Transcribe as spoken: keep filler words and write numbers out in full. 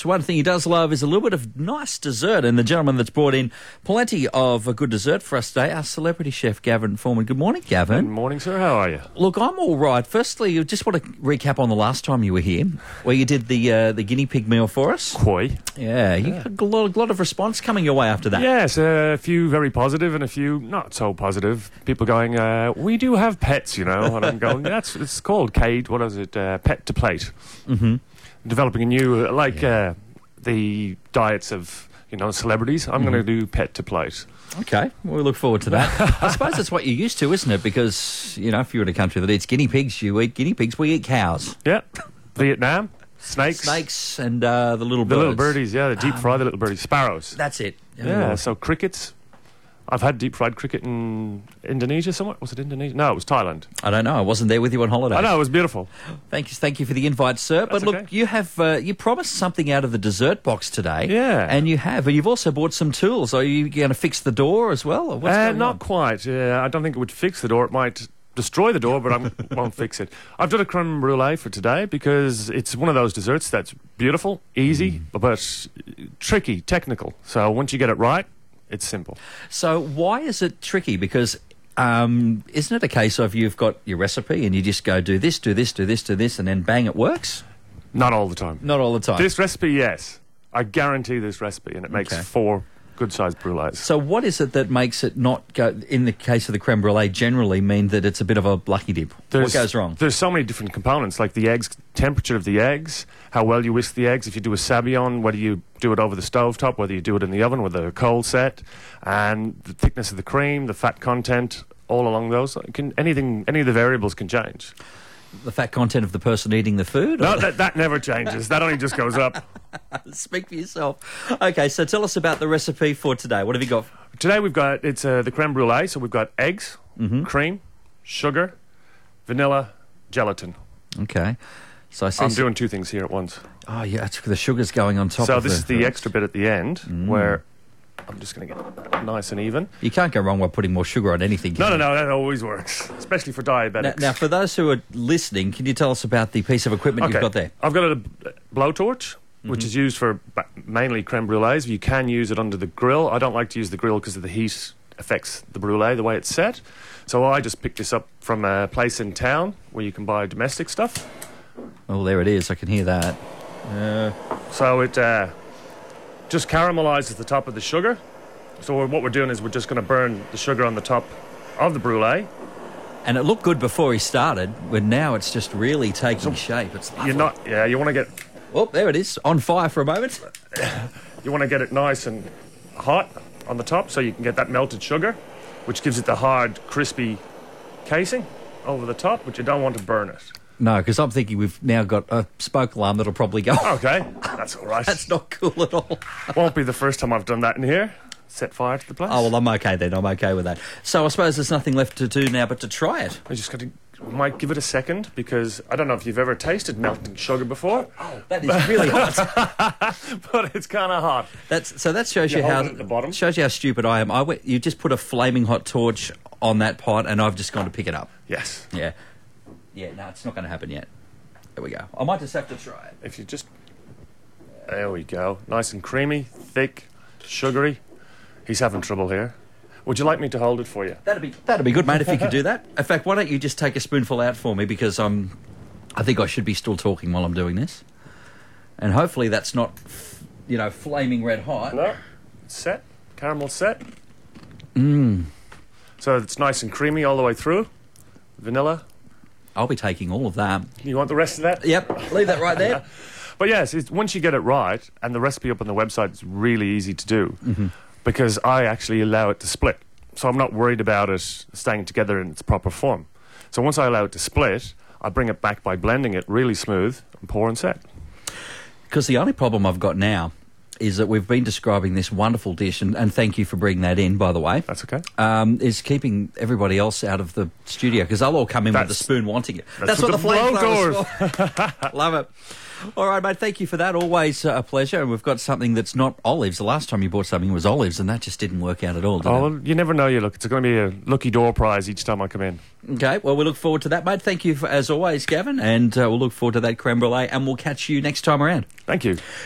But one thing he does love is a little bit of nice dessert, and the gentleman that's brought in plenty of a good dessert for us today, our celebrity chef, Gavin Foreman. Good morning, Gavin. Good morning, sir. How are you? Look, I'm all right. Firstly, I just want to recap on the last time you were here, where you did the uh, the guinea pig meal for us. Koi. Yeah, you yeah. got a lot, a lot of response coming your way after that. Yes, uh, a few very positive and a few not so positive. People going, uh, we do have pets, you know, and I'm going, that's it's called Kate. What is it? Uh, pet to plate. Mm-hmm. Developing a new, like uh, the diets of, you know, celebrities. I'm mm-hmm. going to do pet to plate. Okay, well, we look forward to that. I suppose that's what you're used to, isn't it? Because, you know, if you're in a country that eats guinea pigs, you eat guinea pigs, we eat cows. Yeah, Vietnam, snakes. Snakes and uh, the little birds. The little birdies, yeah, the deep fry um, the little birdies. Sparrows. That's it. Yeah, so crickets. I've had deep fried cricket in Indonesia somewhere. Was it Indonesia? No, it was Thailand. I don't know. I wasn't there with you on holiday. I know, it was beautiful. Thank you, thank you for the invite, sir. That's but look, okay. you have uh, you promised something out of the dessert box today. Yeah. And you have. And you've also bought some tools. Are you going to fix the door as well? Or what's uh, going not on? quite. Uh, I don't think it would fix the door. It might destroy the door, but I won't fix it. I've done a creme brulee for today because it's one of those desserts that's beautiful, easy, mm. but tricky, technical. So once you get it right, it's simple. So why is it tricky? Because um, isn't it a case of you've got your recipe and you just go do this, do this, do this, do this, and then bang, it works? Not all the time. Not all the time. This recipe, yes. I guarantee this recipe, and it makes okay. four good-sized brulees. So what is it that makes it not go, in the case of the creme brulee, generally mean that it's a bit of a lucky dip? There's, what goes wrong? There's so many different components, like the eggs, temperature of the eggs, how well you whisk the eggs. If you do a sabayon, whether you do it over the stovetop, whether you do it in the oven with a cold set, and the thickness of the cream, the fat content, all along those. Can, anything, any of the variables can change. The fat content of the person eating the food? No, that, that never changes. That only just goes up. Speak for yourself. Okay, so tell us about the recipe for today. What have you got? Today we've got, it's uh, the creme brulee, so we've got eggs, mm-hmm. cream, sugar, vanilla, gelatin. Okay. So I see I'm doing two things here at once. Oh, yeah, it's, the sugar's going on top so of this the, is the extra bit at the end, mm. where I'm just going to get it nice and even. You can't go wrong by putting more sugar on anything. No, no, you? no, that always works, especially for diabetics. Now, now, for those who are listening, can you tell us about the piece of equipment okay. you've got there? I've got a blowtorch, mm-hmm. which is used for mainly creme brulees. You can use it under the grill. I don't like to use the grill because of the heat affects the brulee the way it's set. So I just picked this up from a place in town where you can buy domestic stuff. Oh, there it is. I can hear that. Uh, so it uh, just caramelizes the top of the sugar. So what we're doing is we're just going to burn the sugar on the top of the brulee. And it looked good before he started, but now it's just really taking so shape. It's lovely. You're not, yeah, you want to get... Oh, there it is, on fire for a moment. You want to get it nice and hot on the top so you can get that melted sugar, which gives it the hard, crispy casing over the top, but you don't want to burn it. No, because I'm thinking we've now got a smoke alarm that'll probably go off. Okay, that's all right. That's not cool at all. Won't be the first time I've done that in here. Set fire to the place. Oh, well, I'm okay then. I'm okay with that. So I suppose there's nothing left to do now but to try it. I just got to... We might give it a second, because I don't know if you've ever tasted melting sugar before. Oh, that is really hot. But it's kind of hot. That's so that shows you, you how at the bottom. Shows you how stupid I am. I went, you just put a flaming hot torch on that pot, and I've just gone to pick it up. Yes. Yeah. Yeah. No, it's not going to happen yet. There we go. I might just have to try it. If you just... There we go. Nice and creamy, thick, sugary. He's having trouble here. Would you like me to hold it for you? That'd be that'd be good, mate, if you could do that. In fact, why don't you just take a spoonful out for me, because I'm, I think I should be still talking while I'm doing this. And hopefully that's not, you know, flaming red hot. No. It's set. Caramel set. Mmm. So it's nice and creamy all the way through. Vanilla. I'll be taking all of that. You want the rest of that? Yep. Leave that right there. But yes, it's, once you get it right, and the recipe up on the website is really easy to do, mm-hmm. because I actually allow it to split. So I'm not worried about it staying together in its proper form. So once I allow it to split, I bring it back by blending it really smooth and pour and set. Because the only problem I've got now is that we've been describing this wonderful dish, and, and thank you for bringing that in, by the way. That's okay. Um, is keeping everybody else out of the studio, because they'll all come in that's, with the spoon wanting it. That's, that's what, what the, the flamethrowers for. Love it. All right, mate, thank you for that. Always uh, a pleasure. And we've got something that's not olives. The last time you bought something was olives, and that just didn't work out at all, did oh, it? Well, you never know. You look, it's going to be a lucky door prize each time I come in. Okay, well, we look forward to that, mate. Thank you, for, as always, Gavin, and uh, we'll look forward to that creme brulee, and we'll catch you next time around. Thank you.